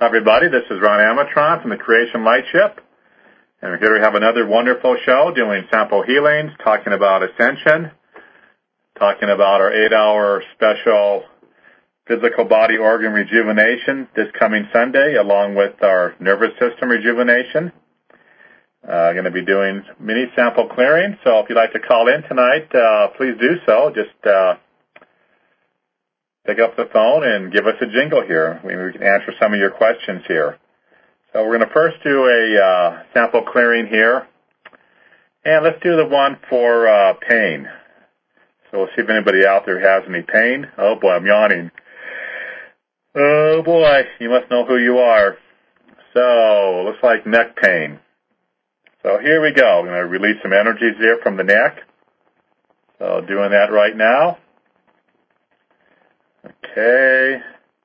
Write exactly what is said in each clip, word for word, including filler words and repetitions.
Hi everybody, this is Ron Amatron from the Creation Light Ship, and we're here to have another wonderful show doing sample healings, talking about ascension, talking about our eight-hour special physical body organ rejuvenation this coming Sunday, along with our nervous system rejuvenation. Uh, going to be doing mini sample clearing, so if you'd like to call in tonight, uh, please do so. Just uh, pick up the phone and give us a jingle here. We, we can answer some of your questions here. So we're going to first do a uh, sample clearing here. And let's do the one for uh, pain. So we'll see if anybody out there has any pain. Oh boy, I'm yawning. Oh boy, you must know who you are. So, looks like neck pain. So here we go. I'm going to release some energies here from the neck. So doing that right now. Okay.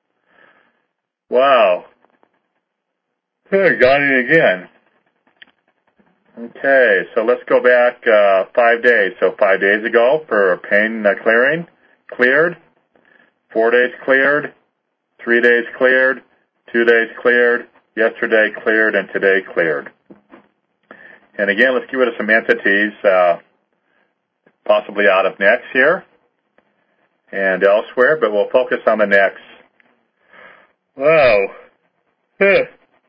Wow. Oh, got it again. Okay, so let's go back uh, five days. So five days ago for pain uh, clearing, cleared. Four days cleared. Three days cleared. Two days cleared. Yesterday cleared, and today cleared. And again, let's get rid of some entities, uh, possibly out of necks here and elsewhere, but we'll focus on the necks. Wow. Huh.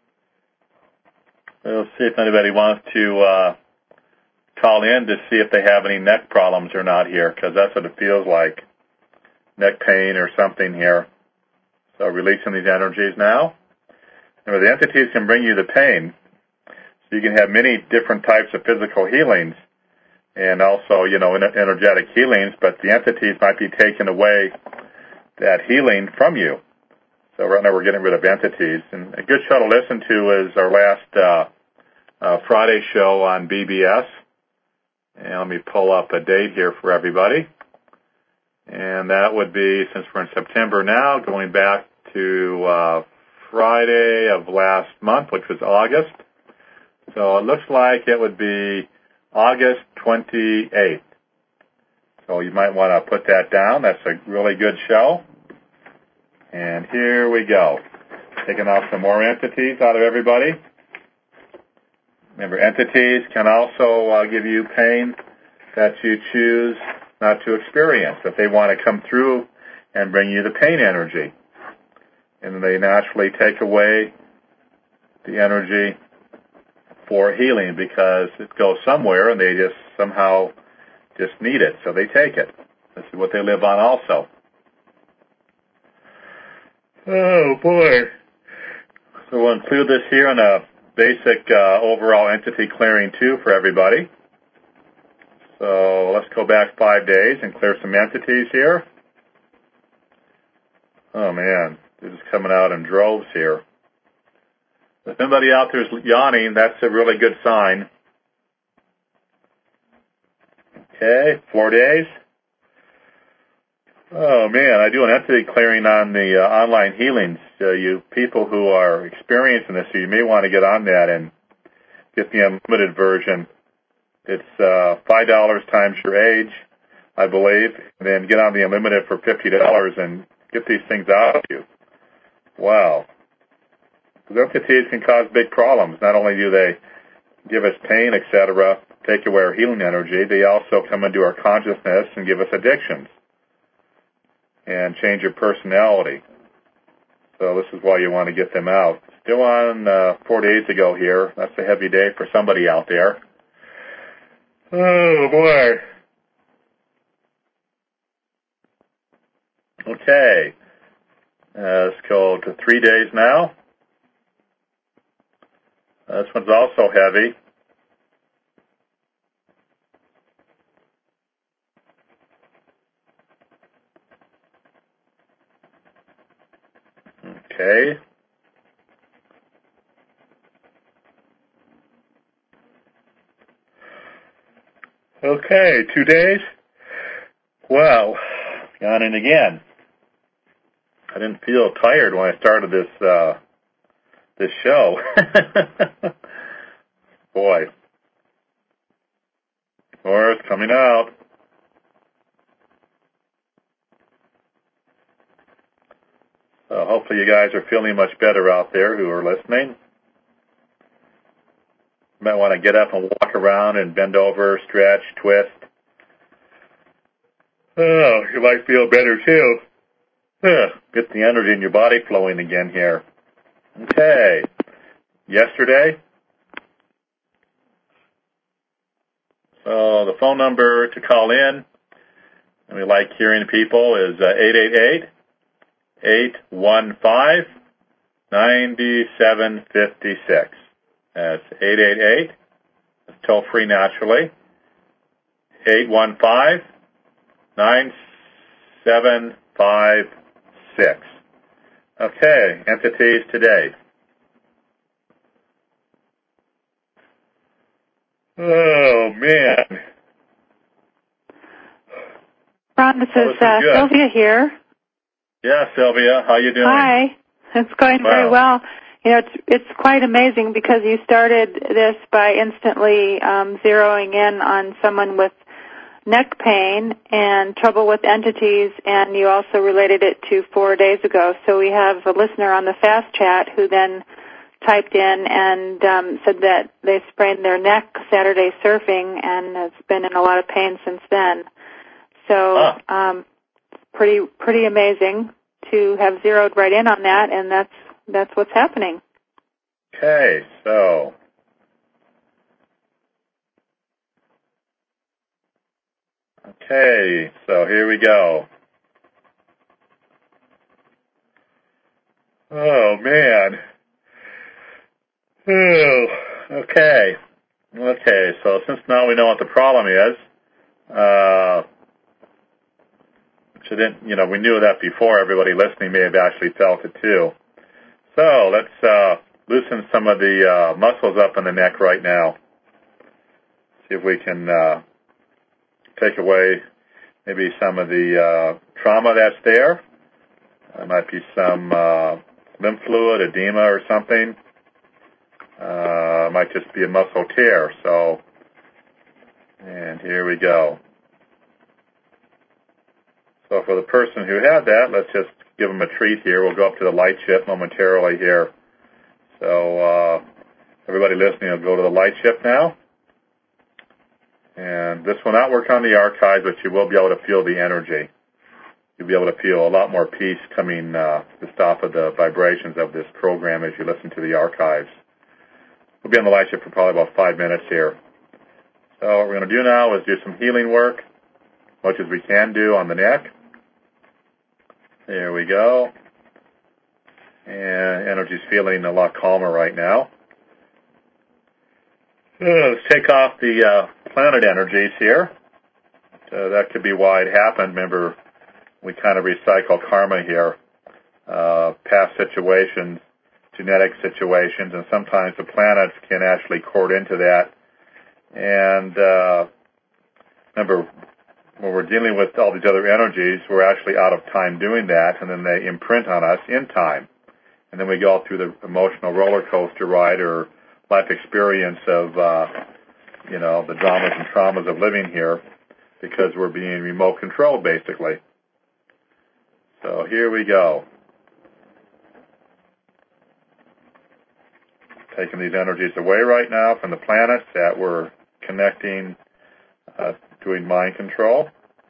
We'll see if anybody wants to uh, call in to see if they have any neck problems or not here, because that's what it feels like, neck pain or something here. So releasing these energies now. And the entities can bring you the pain. So you can have many different types of physical healings and also, you know, energetic healings, but the entities might be taking away that healing from you. So right now we're getting rid of entities. And a good show to listen to is our last uh, uh, Friday show on B B S. And let me pull up a date here for everybody. And that would be, since we're in September now, going back to uh, Friday of last month, which was August. So it looks like it would be August twenty-eighth. So you might want to put that down. That's a really good show. And here we go. Taking off some more entities out of everybody. Remember, entities can also uh, give you pain that you choose not to experience, if they want to come through and bring you the pain energy. And they naturally take away the energy for healing because it goes somewhere and they just somehow just need it, so they take it. This is what they live on also. Oh boy. So we'll include this here in a basic uh, overall entity clearing too for everybody. So let's go back five days and clear some entities here. Oh man, this is coming out in droves here. If anybody out there is yawning, that's a really good sign. Okay, four days. Oh man, I do an entity clearing on the uh, online healings. Uh, you people who are experiencing this, so you may want to get on that and get the unlimited version. It's uh, five dollars times your age, I believe, and then get on the unlimited for fifty dollars and get these things out of you. Wow. Because entities can cause big problems. Not only do they give us pain, et cetera, take away our healing energy, they also come into our consciousness and give us addictions and change your personality. So this is why you want to get them out. Still on uh, four days ago here. That's a heavy day for somebody out there. Oh, boy. Okay. Uh, let's go to three days now. Uh, this one's also heavy. Okay. Okay, two days. Wow. Yawning again. I didn't feel tired when I started this uh, this show. Boy. More is coming out. So hopefully you guys are feeling much better out there who are listening. You might want to get up and walk around and bend over, stretch, twist. Oh, you might feel better too. Get the energy in your body flowing again here. Okay. Yesterday. So the phone number to call in, and we like hearing people, is eight eight eight, eight one five, nine seven five six. That's eight eight eight. It's toll free naturally. eight one five, nine seven five six. Okay, entities today. Oh, man. Ron, this is uh, Sylvia here. Yeah, Sylvia, how you doing? Hi. It's going wow. very well. You know, it's it's quite amazing because you started this by instantly um, zeroing in on someone with neck pain and trouble with entities, and you also related it to four days ago. So we have a listener on the fast chat who then typed in and um, said that they sprained their neck Saturday surfing and has been in a lot of pain since then. So ah. um, pretty pretty amazing to have zeroed right in on that, and that's that's what's happening. Okay, so okay, so here we go. Oh man. Oh, okay. Okay, so since now we know what the problem is, uh, which I didn't, you know, we knew that before. Everybody listening may have actually felt it too. So let's uh, loosen some of the uh, muscles up in the neck right now. See if we can uh, take away maybe some of the uh, trauma that's there. There might be some uh, lymph fluid, edema or something. Uh, it might just be a muscle tear. So, and here we go. So for the person who had that, let's just give them a treat here. We'll go up to the light ship momentarily here. So uh, everybody listening will go to the light ship now. And this will not work on the archives, but you will be able to feel the energy. You'll be able to feel a lot more peace coming uh, just off of the vibrations of this program as you listen to the archives. We'll be on the light ship for probably about five minutes here. So what we're going to do now is do some healing work, much as we can do on the neck. There we go. And energy's feeling a lot calmer right now. Uh, let's take off the uh, planet energies here. Uh, that could be why it happened. Remember, we kind of recycle karma here. Uh, past situations, genetic situations, and sometimes the planets can actually cord into that. And uh, remember, when we're dealing with all these other energies, we're actually out of time doing that, and then they imprint on us in time. And then we go through the emotional roller coaster ride or life experience of, uh, you know, the dramas and traumas of living here because we're being remote controlled, basically. So here we go. Taking these energies away right now from the planets that we're connecting, uh, doing mind control.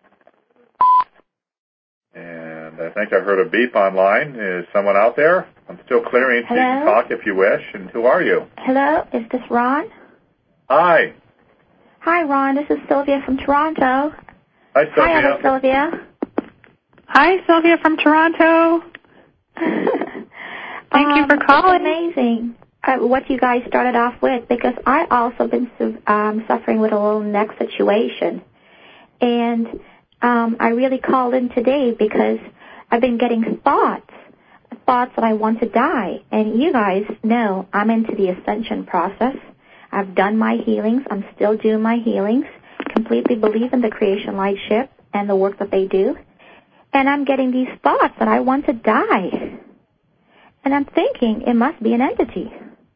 And I think I heard a beep online. Is someone out there? I'm still clearing, so you can talk if you wish. And who are you? Hello, is this Ron? Hi. Hi, Ron. This is Sylvia from Toronto. Hi, Sylvia. Hi, Ella Sylvia. Hi, Sylvia from Toronto. Thank um, you for calling. It's amazing uh, what you guys started off with, because I also been um, suffering with a little neck situation. And um, I really called in today because I've been getting thoughts, thoughts that I want to die. And you guys know I'm into the ascension process. I've done my healings. I'm still doing my healings. Completely believe in the Creation Light Ship and the work that they do. And I'm getting these thoughts that I want to die. And I'm thinking it must be an entity.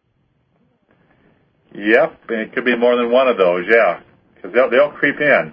Yep, it could be more than one of those, yeah. Because they'll, they'll creep in.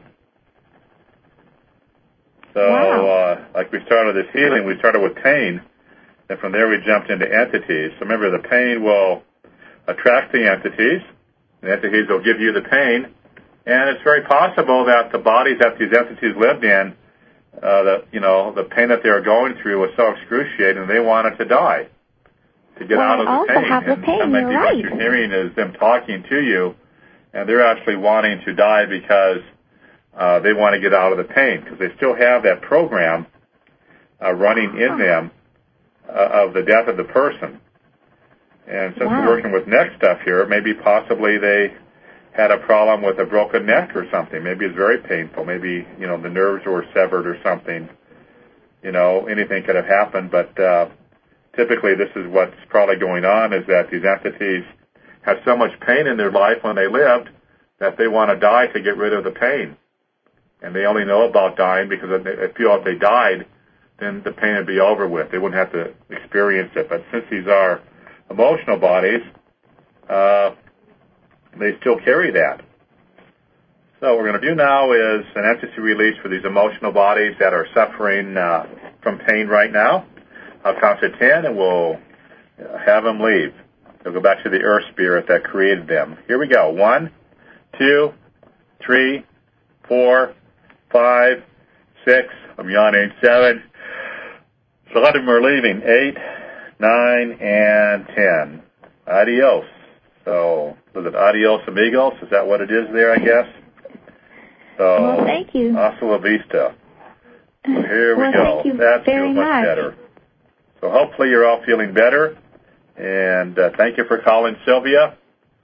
So, wow. uh, like we started this healing, we started with pain. Then from there we jumped into entities. So remember, the pain will attract the entities. The entities will give you the pain. And it's very possible that the bodies that these entities lived in, uh, the, you know, the pain that they were going through was so excruciating they wanted to die, to get well, out of the I also pain. have the and pain. that might You're be right. what you're hearing is them talking to you, and they're actually wanting to die because uh, they want to get out of the pain, because they still have that program uh, running in them uh, of the death of the person. And since wow. we're working with neck stuff here, maybe possibly they had a problem with a broken neck or something. Maybe it's very painful. Maybe, you know, the nerves were severed or something. You know, anything could have happened, but uh, typically this is what's probably going on, is that these entities have so much pain in their life when they lived that they want to die to get rid of the pain. And they only know about dying because they feel if they died, then the pain would be over with. They wouldn't have to experience it. But since these are emotional bodies, uh, they still carry that. So what we're going to do now is an entity release for these emotional bodies that are suffering uh, from pain right now. I'll count to ten, and we'll have them leave. They'll go back to the earth spirit that created them. Here we go. One, two, three, four, five, six. I'm yawning. Seven. So a lot of them are leaving. Eight, nine, and ten. Adios. So, was it adios amigos? Is that what it is there, I guess? So, well, thank you. Hasta la vista. So here we well, go. Thank you That very feels much, much better. So hopefully you're all feeling better. And uh, thank you for calling, Sylvia.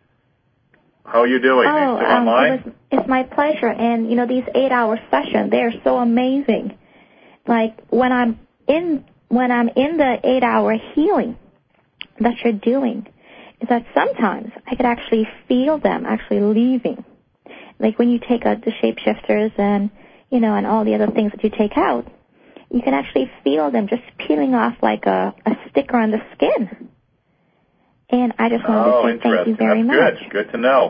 How are you doing? Oh, are you still um, online? it was, it's my pleasure. And, you know, these eight-hour sessions, they're so amazing. Like, when I'm in when I'm in the eight-hour healing that you're doing, is that sometimes I could actually feel them actually leaving. Like when you take out the shapeshifters and, you know, and all the other things that you take out, you can actually feel them just peeling off like a, a sticker on the skin. And I just wanted oh, to say thank you very That's much. Good. Good to know.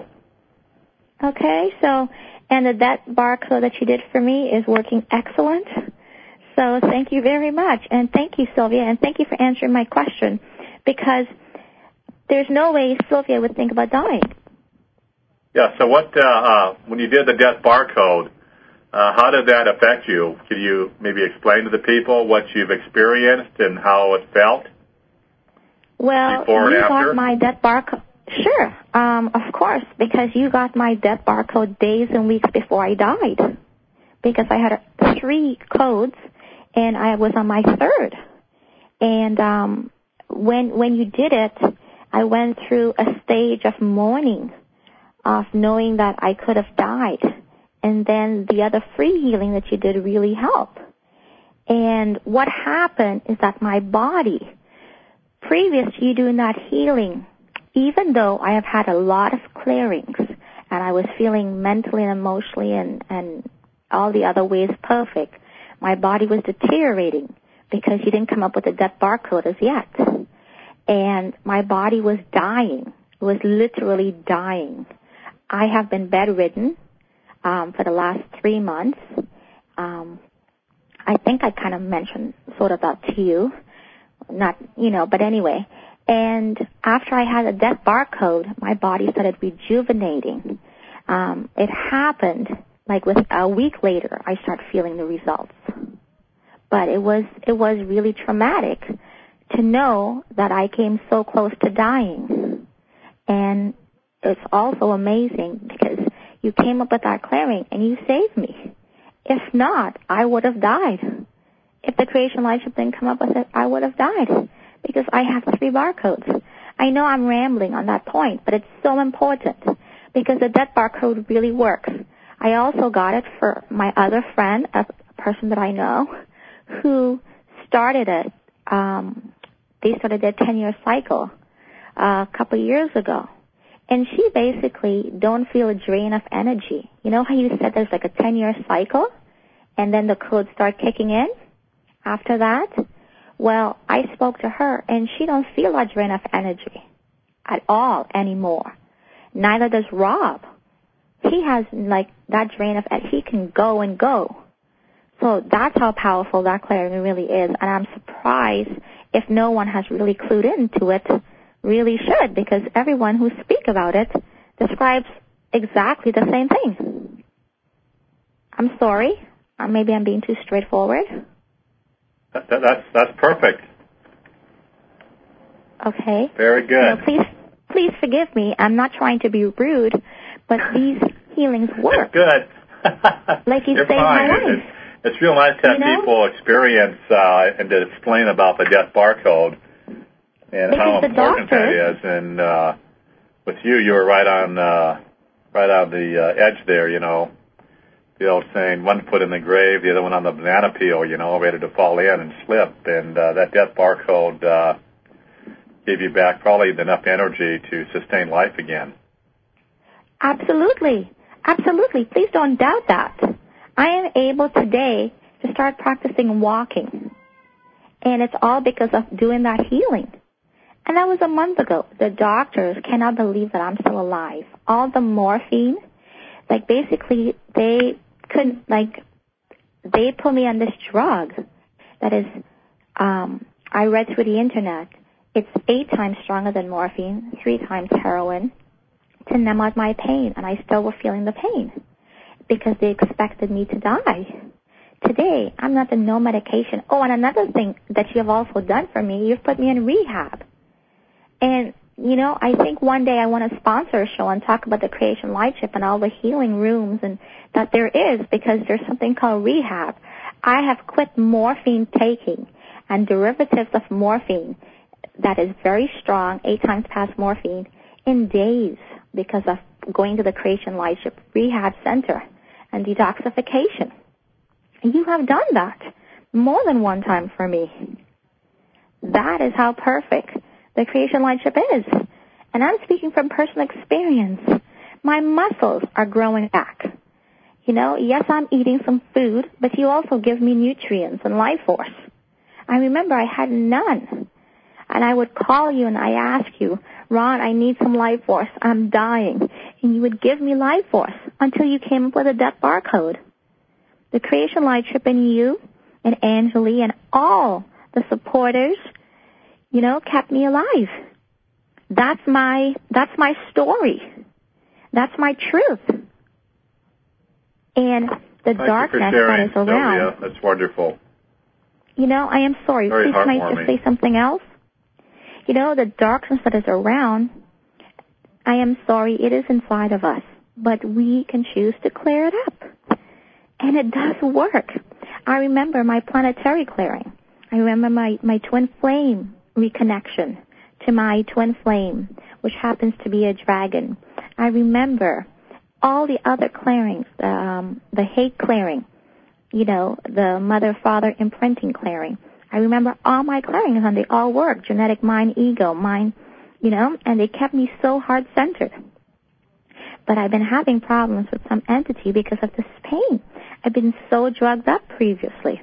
Okay, so, and the, that barcode that you did for me is working excellent. So thank you very much. And thank you, Sylvia, and thank you for answering my question, because there's no way Sylvia would think about dying. Yeah, so what, uh, uh, when you did the death barcode, uh, how did that affect you? Could you maybe explain to the people what you've experienced and how it felt? Well, Before you and after? got my death barcode. Sure, um, of course, because you got my death barcode days and weeks before I died. Because I had uh, three codes, and I was on my third. And um, when when you did it, I went through a stage of mourning, of knowing that I could have died. And then the other free healing that you did really helped. And what happened is that my body, previous to you doing that healing, even though I have had a lot of clearings, and I was feeling mentally and emotionally and, and all the other ways perfect, my body was deteriorating because you didn't come up with a death barcode as yet. And my body was dying. It was literally dying. I have been bedridden um, for the last three months. Um, I think I kind of mentioned sort of that to you. Not, you know, but anyway. And after I had a death barcode, my body started rejuvenating. Um, it happened, like with a week later, I started feeling the results. But it was, it was really traumatic to know that I came so close to dying. And it's also amazing because you came up with that clearing and you saved me. If not, I would have died. If the creation light ship didn't come up with it, I would have died because I have three barcodes. I know I'm rambling on that point, but it's so important because the death barcode really works. I also got it for my other friend, a person that I know, who started it. Um, they started their ten-year cycle uh, a couple of years ago. And she basically don't feel a drain of energy. You know how you said there's like a ten-year cycle, and then the codes start kicking in after that? Well, I spoke to her, and she don't feel a drain of energy at all anymore. Neither does Rob. He has like that drain of he can go and go. So that's how powerful that clearing really is. And I'm surprised if no one has really clued into it, really should, because everyone who speaks about it describes exactly the same thing. I'm sorry. Uh, maybe I'm being too straightforward. That, that, that's that's perfect. Okay. Very good. You know, please, please forgive me. I'm not trying to be rude, but these healings work. It's good. Like you You're saved fine. my life. It's, it's real nice to have you know? people experience uh, and to explain about the death barcode and because how the important doctors, that is. And uh, with you, you were right on, uh, right on the uh, edge there. You know, the old saying: one foot in the grave, the other one on the banana peel. You know, ready to fall in and slip. And uh, that death barcode uh, gave you back probably enough energy to sustain life again. Absolutely. Absolutely. Please don't doubt that. I am able today to start practicing walking. And it's all because of doing that healing. And that was a month ago. The doctors cannot believe that I'm still alive. All the morphine, like basically they couldn't, like, they put me on this drug that is, um, I read through the internet. It's eight times stronger than morphine, three times heroin, to numb out my pain, and I still was feeling the pain because they expected me to die. Today, I'm not on no medication. Oh, and another thing that you have also done for me, you've put me in rehab. And, you know, I think one day I want to sponsor a show and talk about the Creation Lightship and all the healing rooms and that there is, because there's something called rehab. I have quit morphine taking and derivatives of morphine that is very strong, eight times past morphine, in days because of going to the Creation Lightship Rehab Center and detoxification. You have done that more than one time for me. That is how perfect the Creation Lightship is. And I'm speaking from personal experience. My muscles are growing back. You know, yes, I'm eating some food, but you also give me nutrients and life force. I remember I had none. And I would call you and I ask you, Ron, I need some life force. I'm dying. And you would give me life force until you came up with a death barcode. The Creation Lightship in you and Angeli and all the supporters, you know, kept me alive. That's my, that's my story. That's my truth. And the Thank darkness you for sharing, that is around. Sylvia. That's wonderful. You know, I am sorry. Very Please, can I just say something else? You know, the darkness that is around, I am sorry, it is inside of us. But we can choose to clear it up. And it does work. I remember my planetary clearing. I remember my, my twin flame reconnection to my twin flame, which happens to be a dragon. I remember all the other clearings, um, the hate clearing, you know, the mother-father imprinting clearing. I remember all my clearings, and they all work, genetic mind, ego, mind, you know, and they kept me so heart-centered. But I've been having problems with some entity because of this pain. I've been so drugged up previously.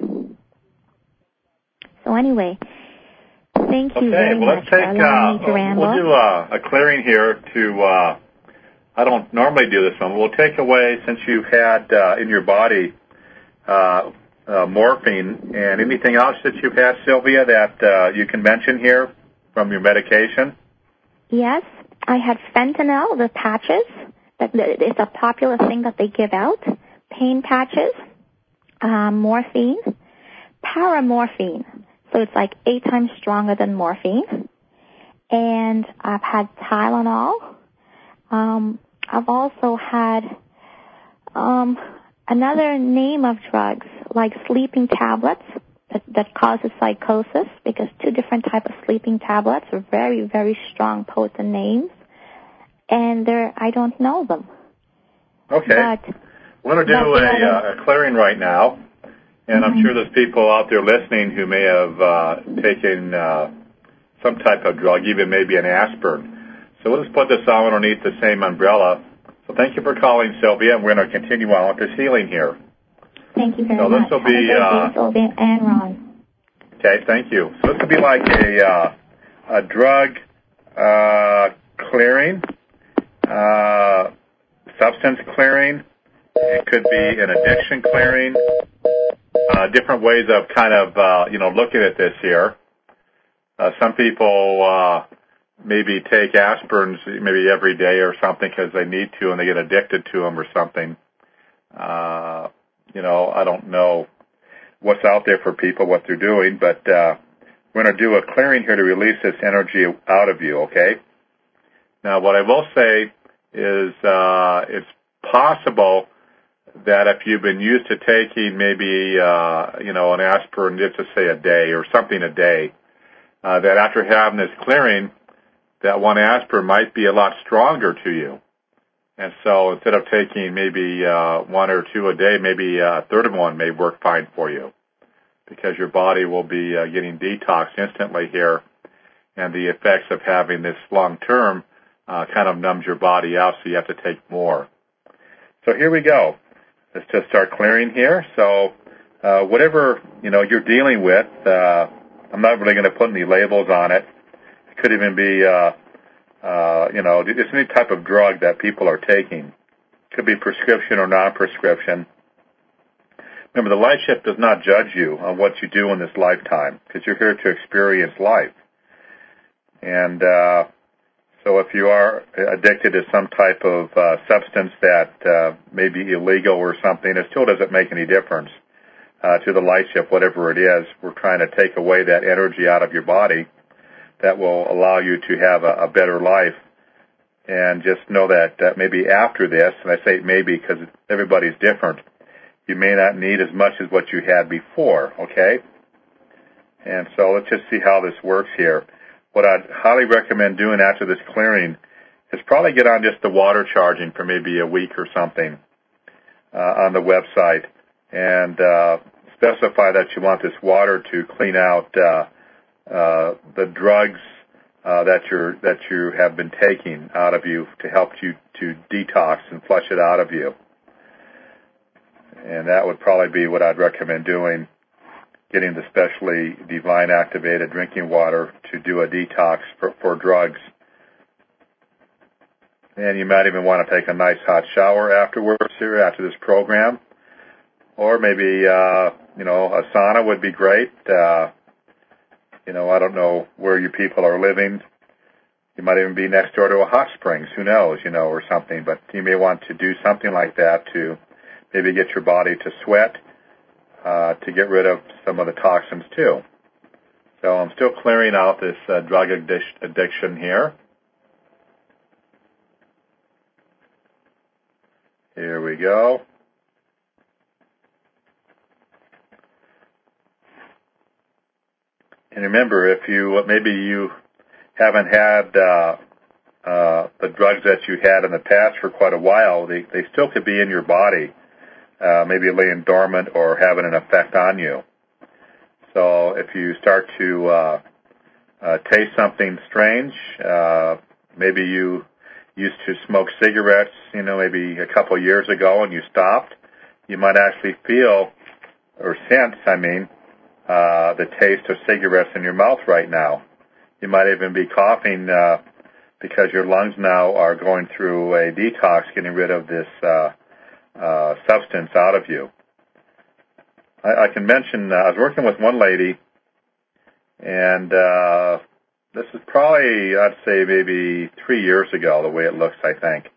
So anyway, thank you okay, very well, much let's take, for allowing uh, me to ramble. We'll do a, a clearing here to, uh, I don't normally do this one. We'll take away, since you had uh, in your body uh, uh, morphine and anything else that you've had, Sylvia, that uh, you can mention here from your medication. Yes, I had fentanyl, the patches. That it's a popular thing that they give out. Pain patches, um, morphine, paramorphine. So it's like eight times stronger than morphine. And I've had Tylenol. Um, I've also had um, another name of drugs, like sleeping tablets that, that causes psychosis, because two different types of sleeping tablets are very, very strong, potent names. And they're, I don't know them. Okay. But, we're going to do a, uh, a clearing right now. And mm-hmm. I'm sure there's people out there listening who may have uh, taken uh, some type of drug, even maybe an aspirin. So we'll just put this on underneath the same umbrella. So thank you for calling, Sylvia, and we're going to continue on with this healing here. Thank you very so much. This will be, uh, Sylvia and Ron. Okay, thank you. So this will be like a, uh, a drug uh, clearing, uh, substance clearing. It could be an addiction clearing. Uh, different ways of kind of, uh, you know, looking at this here. Uh, some people uh, maybe take aspirins maybe every day or something because they need to and they get addicted to them or something. Uh, you know, I don't know what's out there for people, what they're doing, but uh, we're going to do a clearing here to release this energy out of you, okay? Now, what I will say is uh, it's possible that if you've been used to taking maybe, uh, you know, an aspirin, just to say a day or something a day, uh, that after having this clearing, that one aspirin might be a lot stronger to you. And so instead of taking maybe uh, one or two a day, maybe a third of one may work fine for you because your body will be uh, getting detoxed instantly here, and the effects of having this long-term uh, kind of numbs your body out, so you have to take more. So here we go. Let's just start clearing here. So uh, whatever, you know, you're dealing with, uh, I'm not really going to put any labels on it. It could even be, uh, uh, you know, it's any type of drug that people are taking. It could be prescription or non-prescription. Remember, the light shift does not judge you on what you do in this lifetime because you're here to experience life. And uh, so if you are addicted to some type of uh, substance that uh, may be illegal or something, it still doesn't make any difference uh, to the light shift, whatever it is. We're trying to take away that energy out of your body that will allow you to have a, a better life. And just know that uh, maybe after this, and I say maybe because everybody's different, you may not need as much as what you had before, okay? And so let's just see how this works here. What I'd highly recommend doing after this clearing is probably get on just the water charging for maybe a week or something uh, on the website and uh, specify that you want this water to clean out uh, uh, the drugs uh, that you're that you have been taking out of you to help you to detox and flush it out of you. And that would probably be what I'd recommend doing, getting the specially divine activated drinking water to do a detox for, for drugs. And you might even want to take a nice hot shower afterwards here after this program. Or maybe, uh, you know, a sauna would be great. Uh, you know, I don't know where you people are living. You might even be next door to a hot springs, who knows, you know, or something. But you may want to do something like that to maybe get your body to sweat, uh, to get rid of some of the toxins too. So I'm still clearing out this uh, drug addic- addiction here. Here we go. And remember, if you, maybe you haven't had uh, uh, the drugs that you had in the past for quite a while, they, they still could be in your body, uh, maybe laying dormant or having an effect on you. So if you start to uh, uh, taste something strange, uh, maybe you used to smoke cigarettes, you know, maybe a couple of years ago and you stopped, you might actually feel, or sense, I mean, uh, the taste of cigarettes in your mouth right now. You might even be coughing uh, because your lungs now are going through a detox, getting rid of this uh, uh, substance out of you. I, I can mention, uh, I was working with one lady, and uh, this is probably, I'd say, maybe three years ago, the way it looks, I think.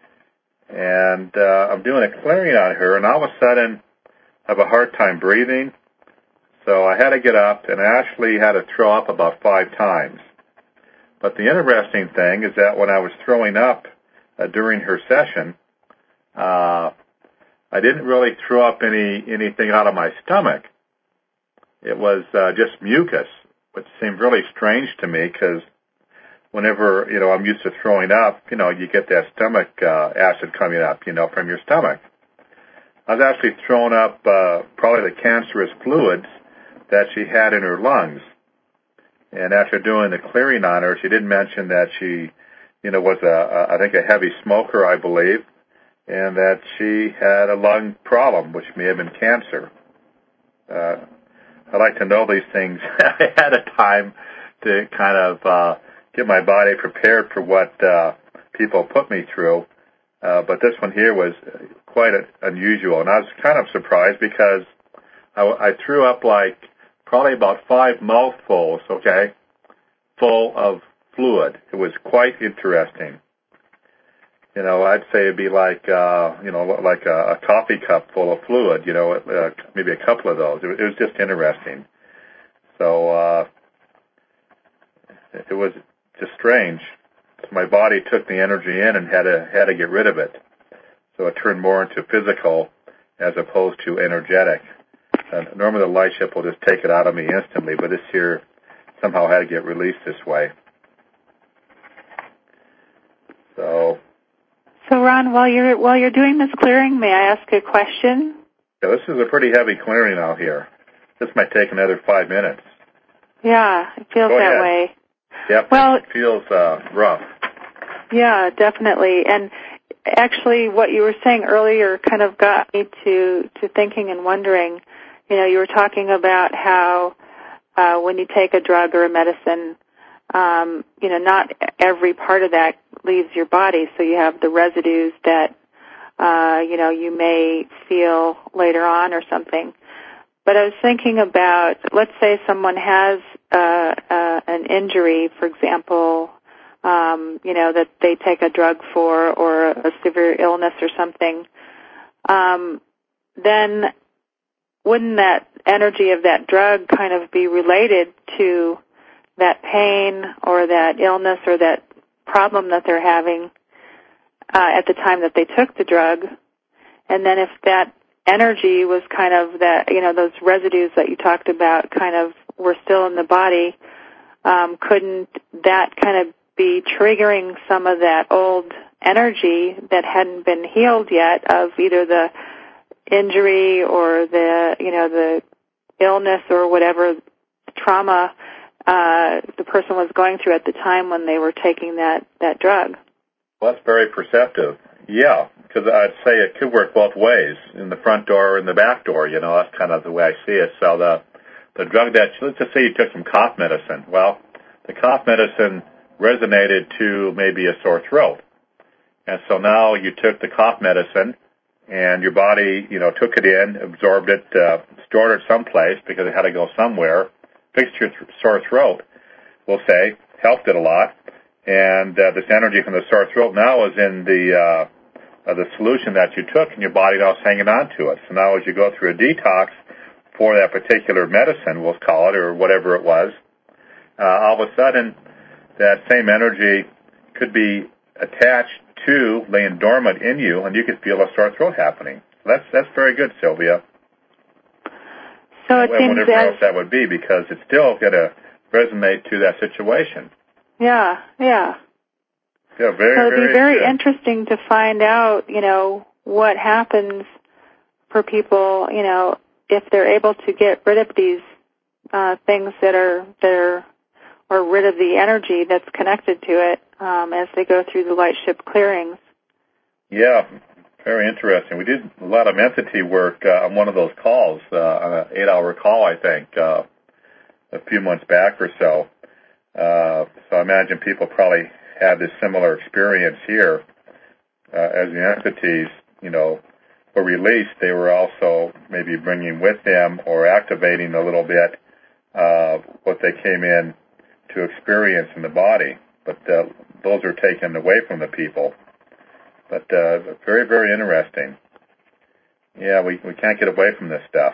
And uh, I'm doing a clearing on her, and all of a sudden, I have a hard time breathing. So I had to get up, and I actually had to throw up about five times. But the interesting thing is that when I was throwing up uh, during her session, uh, I didn't really throw up any anything out of my stomach. It was uh, just mucus, which seemed really strange to me because whenever, you know, I'm used to throwing up, you know, you get that stomach uh, acid coming up, you know, from your stomach. I was actually throwing up uh, probably the cancerous fluids that she had in her lungs. And after doing the clearing on her, she did mention that she, you know, was a, a I think a heavy smoker, I believe, and that she had a lung problem, which may have been cancer. Uh, I like to know these things ahead of time to kind of uh, get my body prepared for what uh, people put me through. Uh, but this one here was quite a, unusual, and I was kind of surprised because I, I threw up like probably about five mouthfuls, okay? full of fluid. It was quite interesting. You know, I'd say it'd be like, uh, you know, like a, a coffee cup full of fluid, you know, uh, maybe a couple of those. It, it was just interesting. So, uh, it was just strange. My body took the energy in and had to, had to get rid of it. So it turned more into physical as opposed to energetic. Uh, normally the light ship will just take it out of me instantly, but this here somehow had to get released this way. So... So, Ron, while you're while you're doing this clearing, may I ask a question? Yeah, this is a pretty heavy clearing out here. This might take another five minutes. Yeah, it feels Go that ahead. way. Yep, well, it feels uh, rough. Yeah, definitely. And actually, what you were saying earlier kind of got me to to thinking and wondering. You know, you were talking about how uh, when you take a drug or a medicine, um, you know, not every part of that leaves your body. So you have the residues that, uh, you know, you may feel later on or something. But I was thinking about, let's say someone has uh, uh, an injury, for example, um, you know, that they take a drug for or a severe illness or something, um, then wouldn't that energy of that drug kind of be related to that pain or that illness or that problem that they're having uh, at the time that they took the drug? And then if that energy was kind of that, you know, those residues that you talked about kind of were still in the body, um, couldn't that kind of be triggering some of that old energy that hadn't been healed yet of either the injury or the, you know, the illness or whatever trauma uh, the person was going through at the time when they were taking that, that drug? Well, that's very perceptive. Yeah, because I'd say it could work both ways, in the front door or in the back door. You know, that's kind of the way I see it. So the the drug that, let's just say you took some cough medicine. Well, the cough medicine resonated to maybe a sore throat. And so now you took the cough medicine and your body, you know, took it in, absorbed it, uh, stored it someplace because it had to go somewhere, fixed your th- sore throat, we'll say, helped it a lot. And uh, this energy from the sore throat now is in the uh, uh, the solution that you took, and your body now is hanging on to it. So now as you go through a detox for that particular medicine, we'll call it, or whatever it was, uh, all of a sudden that same energy could be attached to, laying dormant in you, and you could feel a sore throat happening. So that's that's very good, Sylvia. So it and seems whatever as, else that would be, because it's still going to resonate to that situation. Yeah, yeah. Yeah, very, so it'd very be very good. interesting to find out, you know, what happens for people, you know, if they're able to get rid of these uh, things that are that are, or rid of the energy that's connected to it um, as they go through the light ship clearings. Yeah, very interesting. We did a lot of entity work uh, on one of those calls, uh, on an eight-hour call, I think, uh, a few months back or so. Uh, so I imagine people probably had this similar experience here. Uh, as the entities, you know, were released, they were also maybe bringing with them or activating a little bit uh, what they came in to experience in the body. But uh, those are taken away from the people. But uh, very, very interesting. Yeah, we, we can't get away from this stuff.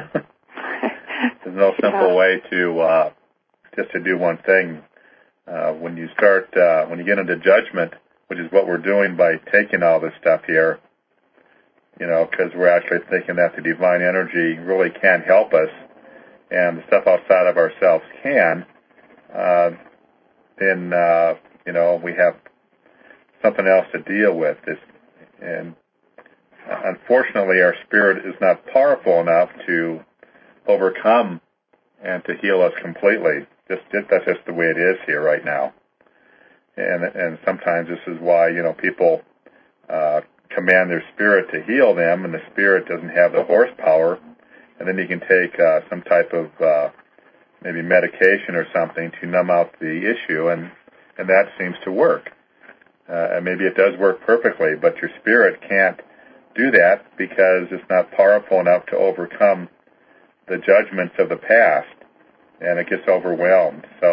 There's no simple yeah. way to uh, just to do one thing. Uh, when you start, uh, when you get into judgment, which is what we're doing by taking all this stuff here, you know, because we're actually thinking that the divine energy really can help us, and the stuff outside of ourselves can, uh, then, uh, you know, we have something else to deal with. This, and unfortunately, our spirit is not powerful enough to overcome and to heal us completely. Just, just that's just the way it is here right now. And and sometimes this is why, you know, people uh, command their spirit to heal them, and the spirit doesn't have the horsepower. And then you can take uh, some type of uh, maybe medication or something to numb out the issue, and and that seems to work. Uh, and maybe it does work perfectly, but your spirit can't do that because it's not powerful enough to overcome the judgments of the past, and it gets overwhelmed. So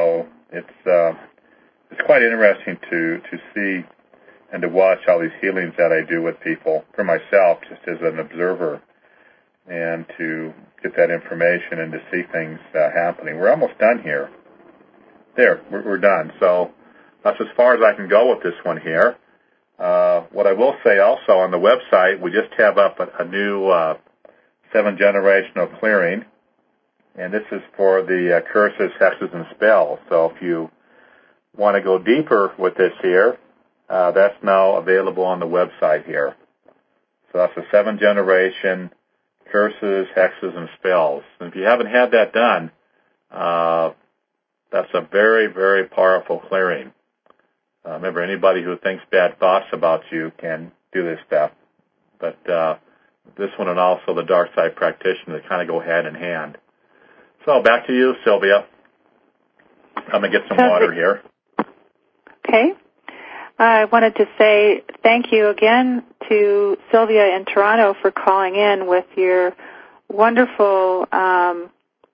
it's uh, it's quite interesting to to see and to watch all these healings that I do with people for myself, just as an observer, and to get that information and to see things uh, happening. We're almost done here. There, we're, we're done. So that's as far as I can go with this one here. Uh, what I will say also on the website, we just have up a, a new uh, seven-generational clearing, and this is for the uh, curses, hexes, and spells. So if you want to go deeper with this here, uh, that's now available on the website here. So that's a seven-generation curses, hexes, and spells. And if you haven't had that done, uh, that's a very, very powerful clearing. Uh, remember, anybody who thinks bad thoughts about you can do this stuff. But uh, this one and also the dark side practitioner, they kind of go hand in hand. So back to you, Sylvia. I'm going to get some so water the, here. Okay. I wanted to say thank you again to Sylvia in Toronto for calling in with your wonderful um,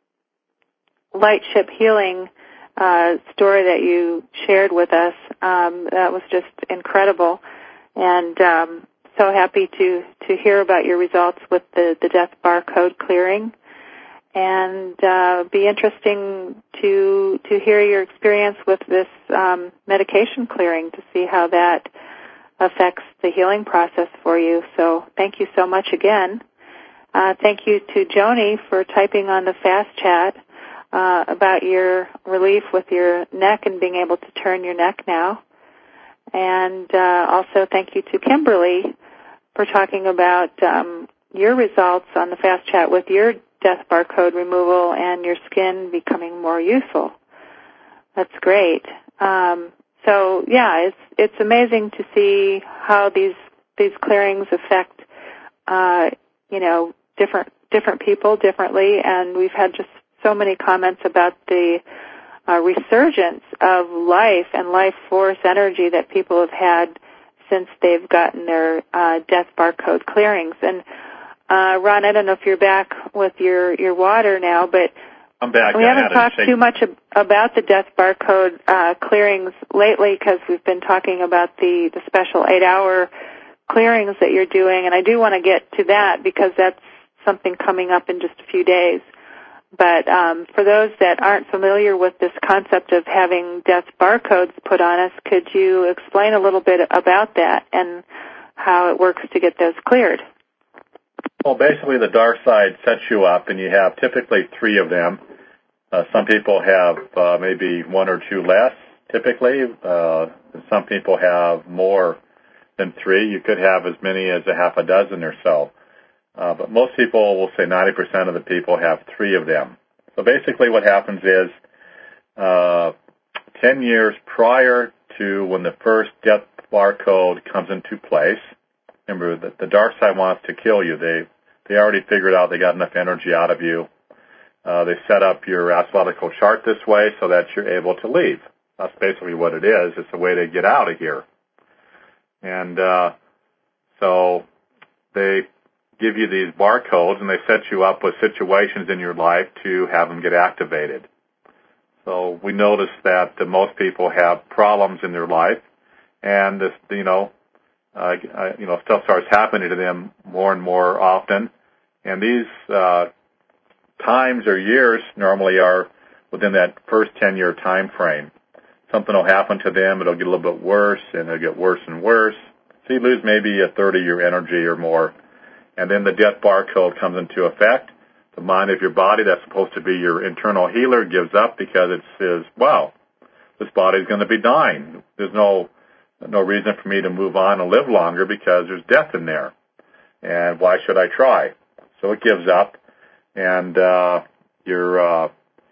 light ship healing uh, story that you shared with us. Um, that was just incredible, and um, so happy to, to hear about your results with the, the death barcode clearing. And uh, be interesting to to hear your experience with this um, medication clearing to see how that affects the healing process for you. So thank you so much again. Uh, thank you to Joni for typing on the fast chat uh, about your relief with your neck and being able to turn your neck now. And uh, also thank you to Kimberly for talking about um, your results on the fast chat with your death barcode removal and your skin becoming more youthful. That's great. Um, so yeah, it's it's amazing to see how these these clearings affect uh, you know different different people differently, and we've had just so many comments about the uh, resurgence of life and life force energy that people have had since they've gotten their uh, death barcode clearings. And Uh, Ron, I don't know if you're back with your, your water now, but I'm back. we haven't talked too much ab- about the death barcode uh, clearings lately because we've been talking about the, the special eight-hour clearings that you're doing, and I do want to get to that because that's something coming up in just a few days. But um, for those that aren't familiar with this concept of having death barcodes put on us, could you explain a little bit about that and how it works to get those cleared? Well, basically the dark side sets you up, and you have typically three of them. Uh, some people have uh, maybe one or two less, typically. Uh, some people have more than three. You could have as many as a half a dozen or so. Uh, but most people will say ninety percent of the people have three of them. So basically what happens is uh, ten years prior to when the first death barcode comes into place, remember that the dark side wants to kill you. They they already figured out they got enough energy out of you. Uh, they set up your astrological chart this way so that you're able to leave. That's basically what it is. It's a way to get out of here. And uh, so they give you these barcodes, and they set you up with situations in your life to have them get activated. So we notice that uh, most people have problems in their life, and this, you know, uh, you know, stuff starts happening to them more and more often. And these uh, times or years normally are within that first ten-year time frame. Something will happen to them, it'll get a little bit worse, and it'll get worse and worse. So you lose maybe a third of your energy or more. And then the death barcode comes into effect. The mind of your body, that's supposed to be your internal healer, gives up because it says, wow, this body's going to be dying. There's no no reason for me to move on and live longer because there's death in there. And why should I try? So it gives up, and uh, your uh,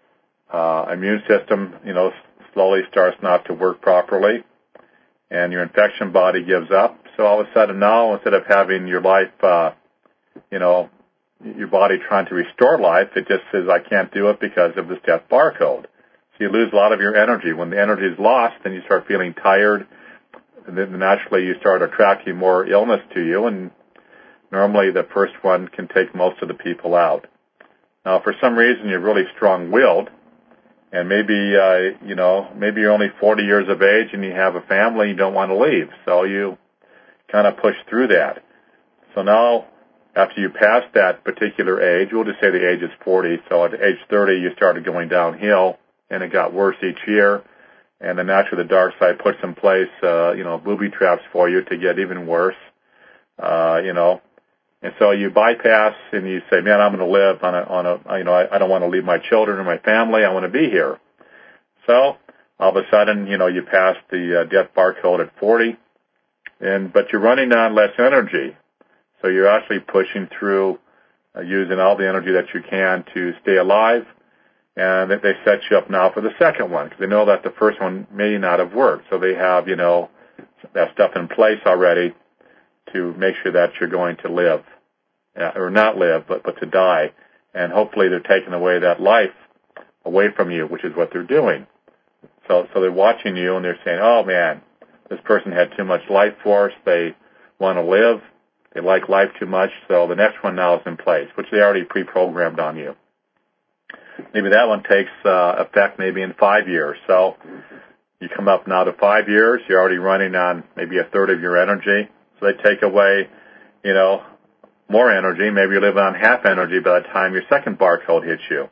uh, immune system, you know, slowly starts not to work properly, and your infection body gives up. So all of a sudden now, instead of having your life, uh, you know, your body trying to restore life, it just says, I can't do it because of this death barcode. So you lose a lot of your energy. When the energy is lost, then you start feeling tired, and then naturally you start attracting more illness to you, and normally the first one can take most of the people out. Now, for some reason, you're really strong-willed, And maybe, uh, you know, maybe you're only forty years of age and you have a family, you don't want to leave. So you kind of push through that. So now, after you pass that particular age, we'll just say the age is forty. So at age thirty, you started going downhill, and it got worse each year. And then naturally, the dark side puts in place, uh, you know, booby traps for you to get even worse, uh, you know. And so you bypass and you say, man, I'm going to live on a, on a, you know, I, I don't want to leave my children or my family. I want to be here. So all of a sudden, you know, you pass the uh, death barcode at forty, and but you're running on less energy. So you're actually pushing through, uh, using all the energy that you can to stay alive. And they set you up now for the second one because they know that the first one may not have worked. So they have, you know, that stuff in place already to make sure that you're going to live, uh, or not live, but, but to die. And hopefully they're taking away that life away from you, which is what they're doing. So, so they're watching you and they're saying, oh man, this person had too much life force. They want to live. They like life too much. So the next one now is in place, which they already pre-programmed on you. Maybe that one takes uh, effect maybe in five years. So you come up now to five years. You're already running on maybe a third of your energy. So they take away, you know, more energy. Maybe you're living on half energy by the time your second barcode hits you.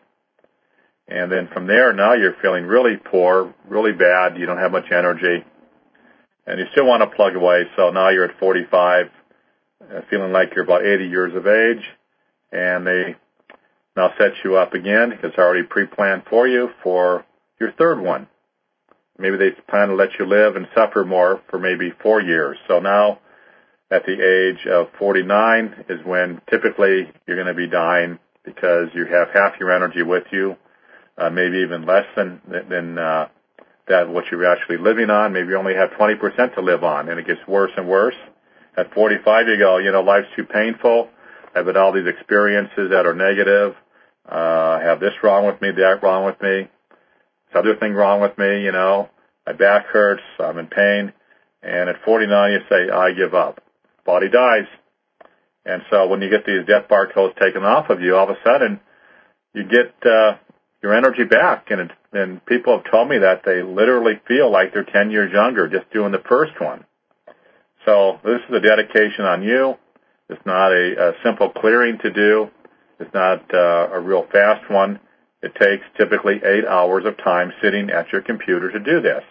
And then from there, now you're feeling really poor, really bad. You don't have much energy. And you still want to plug away. So now you're at forty-five, uh, feeling like you're about eighty years of age. And they now set you up again. It's already pre-planned for you for your third one. Maybe they plan to let you live and suffer more for maybe four years. So now at the age of forty-nine is when typically you're going to be dying because you have half your energy with you, uh, maybe even less than than uh, that what you're actually living on. Maybe you only have twenty percent to live on, and it gets worse and worse. At forty-five, you go, you know, life's too painful. I've had all these experiences that are negative. Uh, I have this wrong with me, that wrong with me, this other thing wrong with me, you know. My back hurts, I'm in pain. And at forty-nine, you say, I give up. Body dies. And so when you get these death barcodes taken off of you, all of a sudden, you get uh, your energy back. And, it, and people have told me that they literally feel like they're ten years younger just doing the first one. So this is a dedication on you. It's not a, a simple clearing to do. It's not uh, a real fast one. It takes typically eight hours of time sitting at your computer to do this.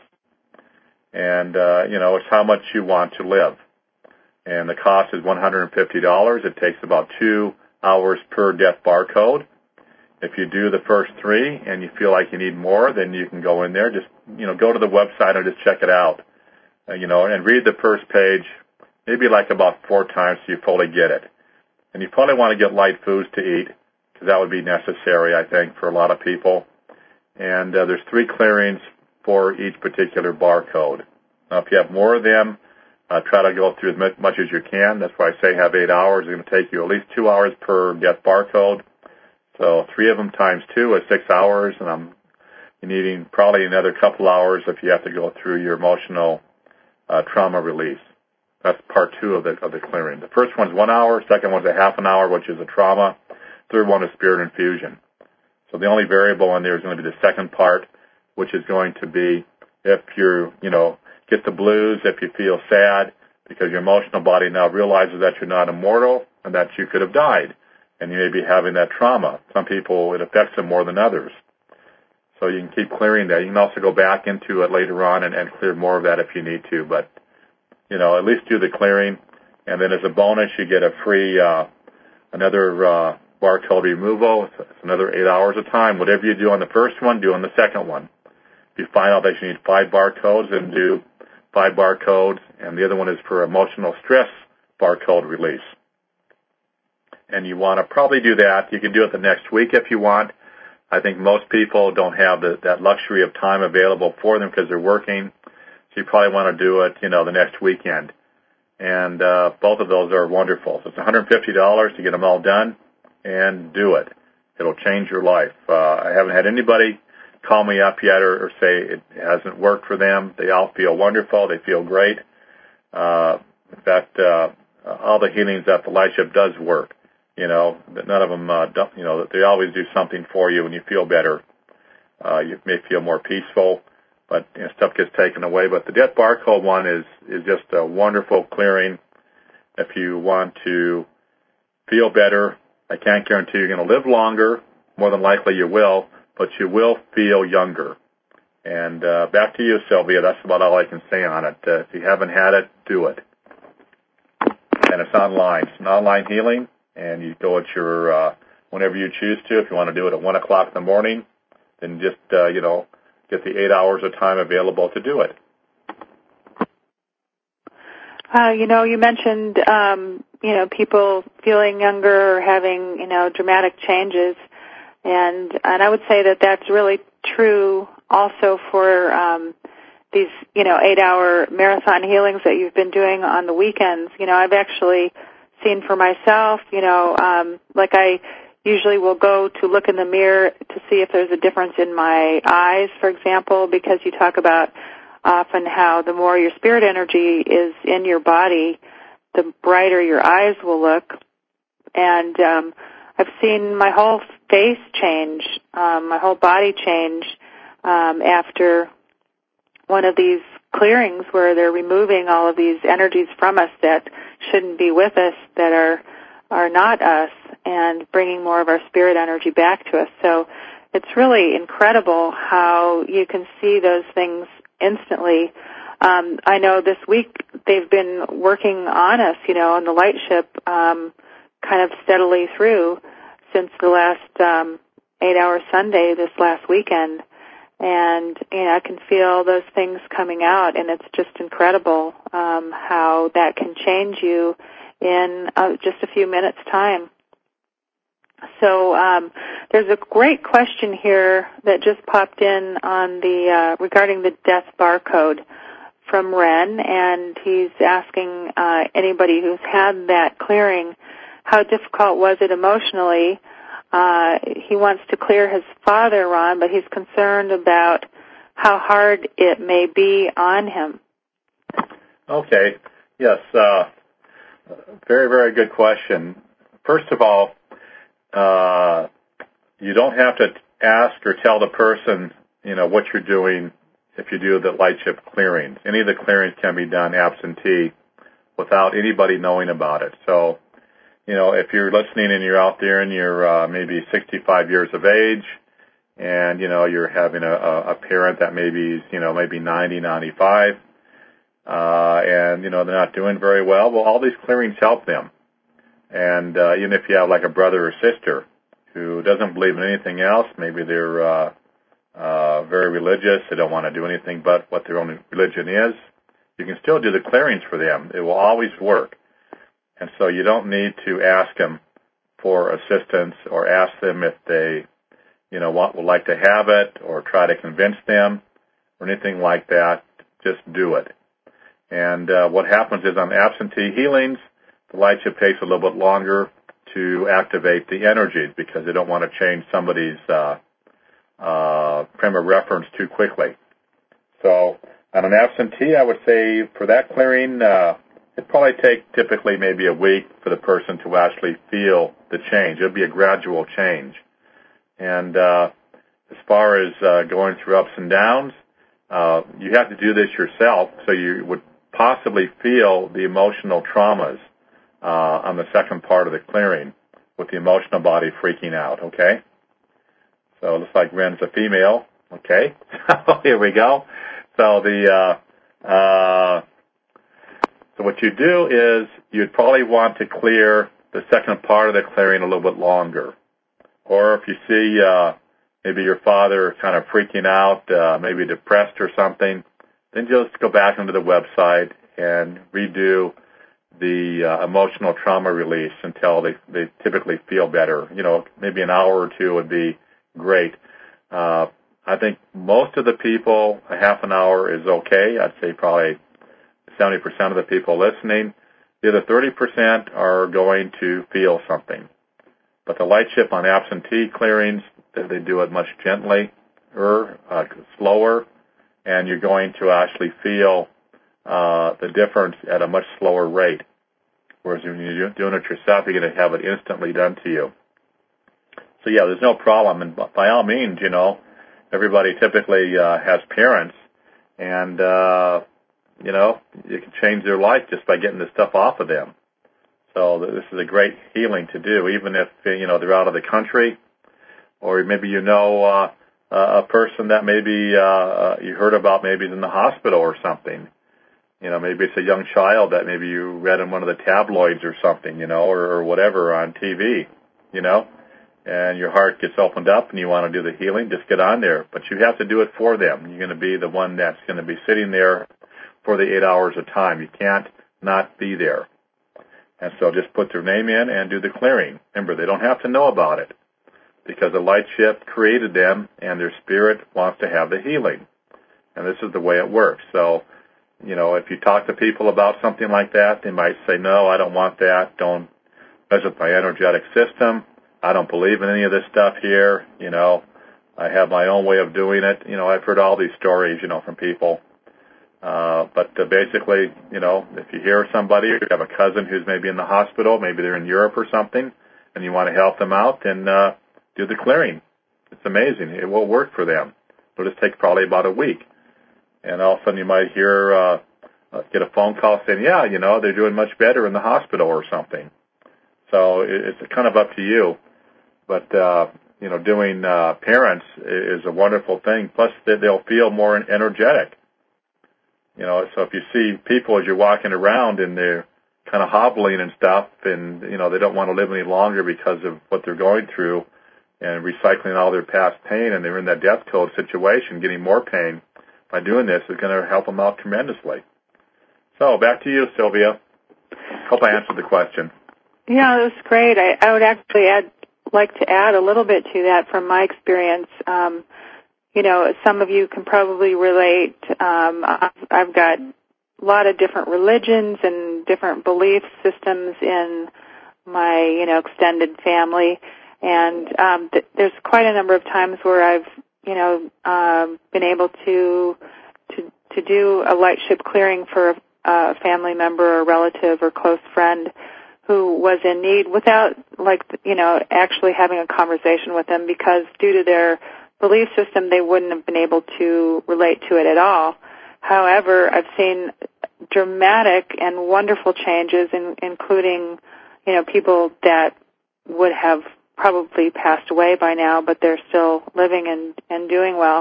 And, uh, you know, it's how much you want to live. And the cost is one hundred fifty dollars. It takes about two hours per death barcode. If you do the first three and you feel like you need more, then you can go in there. Just, you know, go to the website and just check it out, uh, you know, and read the first page maybe like about four times so you fully get it. And you probably want to get light foods to eat because that would be necessary, I think, for a lot of people. And uh, there's three clearings for each particular barcode. Now, if you have more of them, uh, try to go through as much as you can. That's why I say have eight hours. It's going to take you at least two hours per death barcode. So three of them times two is six hours, and I'm needing probably another couple hours if you have to go through your emotional uh, trauma release. That's part two of the of the clearing. The first one's one hour. Second one's a half an hour, which is a trauma. Third one is spirit infusion. So the only variable in there is going to be the second part, which is going to be if you you know get the blues, if you feel sad because your emotional body now realizes that you're not immortal and that you could have died, and you may be having that trauma. Some people it affects them more than others. So you can keep clearing that. You can also go back into it later on and, and clear more of that if you need to, but you know, at least do the clearing, and then as a bonus, you get a free, uh, another, uh, barcode removal. It's another eight hours of time. Whatever you do on the first one, do on the second one. If you find out that you need five barcodes, then do five barcodes, and the other one is for emotional stress barcode release. And you want to probably do that. You can do it the next week if you want. I think most people don't have the, that luxury of time available for them because they're working. You probably want to do it, you know, the next weekend. And uh, both of those are wonderful. So it's one hundred fifty dollars to get them all done, and do it. It'll change your life. Uh, I haven't had anybody call me up yet or, or say it hasn't worked for them. They all feel wonderful. They feel great. Uh, in fact, uh, all the healings that the Light Ship does work. You know, none of them, uh, don't, you know, they always do something for you and you feel better. Uh, you may feel more peaceful, but you know, stuff gets taken away. But the Death Barcode one is, is just a wonderful clearing. If you want to feel better, I can't guarantee you're going to live longer. More than likely you will, but you will feel younger. And uh, back to you, Sylvia. That's about all I can say on it. Uh, if you haven't had it, do it. And it's online. It's an online healing, and you go at your uh, whenever you choose to. If you want to do it at one o'clock in the morning, then just uh, you know get the eight hours of time available to do it. Uh, you know, you mentioned um, you know people feeling younger or having you know dramatic changes, and and I would say that that's really true also for um, these you know eight-hour marathon healings that you've been doing on the weekends. You know, I've actually seen for myself. You know, um, like I usually will go to look in the mirror to see if there's a difference in my eyes, for example, because you talk about often how the more your spirit energy is in your body, the brighter your eyes will look. And um, I've seen my whole face change, um, my whole body change um, after one of these clearings where they're removing all of these energies from us that shouldn't be with us, that are are not us, and bringing more of our spirit energy back to us. So it's really incredible how you can see those things instantly. Um, I know this week they've been working on us, you know, on the light ship, um, kind of steadily through since the last um, eight-hour Sunday this last weekend. And, you know, I can feel those things coming out, and it's just incredible um, how that can change you in uh, just a few minutes' time. So um, there's a great question here that just popped in on the uh, regarding the Death Barcode from Ren, and he's asking uh, anybody who's had that clearing, how difficult was it emotionally? Uh, he wants to clear his father, Ron, but he's concerned about how hard it may be on him. Okay. Yes. Uh, very, very good question. First of all, uh, you don't have to ask or tell the person, you know, what you're doing if you do the light ship clearings. Any of the clearings can be done absentee without anybody knowing about it. So, you know, if you're listening and you're out there and you're uh, maybe sixty-five years of age and, you know, you're having a, a parent that maybe is, you know, maybe ninety, ninety-five, uh, and, you know, they're not doing very well, well, all these clearings help them. And uh, even if you have like a brother or sister who doesn't believe in anything else, maybe they're uh, uh, very religious, they don't want to do anything but what their own religion is, you can still do the clearings for them. It will always work. And so you don't need to ask them for assistance or ask them if they, you know, want, would like to have it or try to convince them or anything like that. Just do it. And uh, what happens is on absentee healings, the light ship takes a little bit longer to activate the energies because they don't want to change somebody's uh, uh, frame of reference too quickly. So on an absentee, I would say for that clearing, uh, it'd probably take typically maybe a week for the person to actually feel the change. It'll be a gradual change. And uh, as far as uh, going through ups and downs, uh, you have to do this yourself so you would possibly feel the emotional traumas uh, on the second part of the clearing with the emotional body freaking out, okay? So it looks like Ren's a female, okay? So here we go. So the... Uh, uh, So what you do is you'd probably want to clear the second part of the clearing a little bit longer. Or if you see uh, maybe your father kind of freaking out, uh, maybe depressed or something, then just go back into the website and redo the uh, emotional trauma release until they, they typically feel better. You know, maybe an hour or two would be great. Uh, I think most of the people, a half an hour is okay. I'd say probably seventy percent of the people listening. The other thirty percent are going to feel something. But the light ship on absentee clearings, they do it much gently, or uh, slower, and you're going to actually feel uh, the difference at a much slower rate. Whereas when you're doing it yourself, you're going to have it instantly done to you. So yeah, there's no problem. And by all means, you know, everybody typically uh, has parents, and, uh, you know, you can change their life just by getting this stuff off of them. So this is a great healing to do, even if, you know, they're out of the country, or maybe you know uh, a person that maybe uh, you heard about maybe in the hospital or something. You know, maybe it's a young child that maybe you read in one of the tabloids or something, you know, or, or whatever on T V, you know, and your heart gets opened up and you want to do the healing, just get on there. But you have to do it for them. You're going to be the one that's going to be sitting there for the eight hours of time. You can't not be there. And so just put their name in and do the clearing. Remember, they don't have to know about it because the light ship created them and their spirit wants to have the healing. And this is the way it works. So, you know, if you talk to people about something like that, they might say, no, I don't want that. Don't mess with my energetic system. I don't believe in any of this stuff here. You know, I have my own way of doing it. You know, I've heard all these stories, you know, from people. Uh, but uh, basically, you know, if you hear somebody or you have a cousin who's maybe in the hospital, maybe they're in Europe or something, and you want to help them out, then uh, do the clearing. It's amazing. It will work for them. It'll just take probably about a week. And all of a sudden you might hear, uh, uh, get a phone call saying, yeah, you know, they're doing much better in the hospital or something. So it, it's kind of up to you. But, uh, you know, doing uh, parents is a wonderful thing. Plus, they'll feel more energetic. You know, so if you see people as you're walking around and they're kind of hobbling and stuff and, you know, they don't want to live any longer because of what they're going through and recycling all their past pain and they're in that death code situation, getting more pain by doing this is going to help them out tremendously. So back to you, Sylvia. Hope I answered the question. Yeah, it was great. I, I would actually add, like to add a little bit to that from my experience. Um, You know, some of you can probably relate. Um, I've, I've got a lot of different religions and different belief systems in my, you know, extended family, and um, th- there's quite a number of times where I've, you know, um, been able to to to do a light ship clearing for a family member or relative or close friend who was in need without, like, you know, actually having a conversation with them because due to their belief system, they wouldn't have been able to relate to it at all. However, I've seen dramatic and wonderful changes, in, including, you know, people that would have probably passed away by now, but they're still living and, and doing well.